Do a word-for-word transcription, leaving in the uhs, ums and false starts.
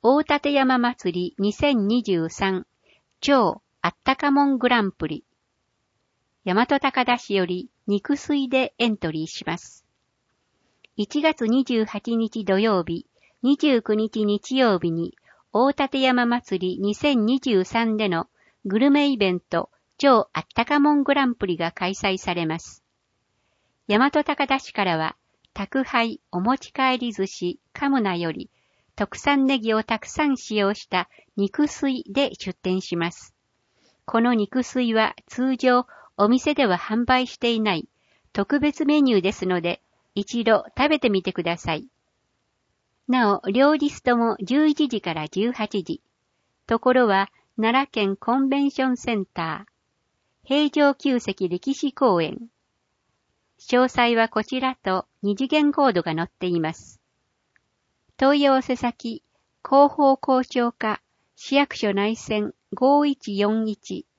大館山祭りにせんにじゅうさん超あったかもんグランプリ。大和高田市より肉水でエントリーします。いちがつにじゅうはちにち土曜日、にじゅうくにち日曜日に大館山祭りにせんにじゅうさんでのグルメイベント超あったかもんグランプリが開催されます。大和高田市からは宅配お持ち帰り寿司カムナより特産ネギをたくさん使用した肉水で出店します。この肉水は通常お店では販売していない特別メニューですので、一度食べてみてください。なお、両日ともじゅういちじからじゅうはちじ。ところは奈良県コンベンションセンター、平城宮跡歴史公園。詳細はこちらと二次元コードが載っています。問い合わせ先、広報交渉課、市役所内線ごいちよんいち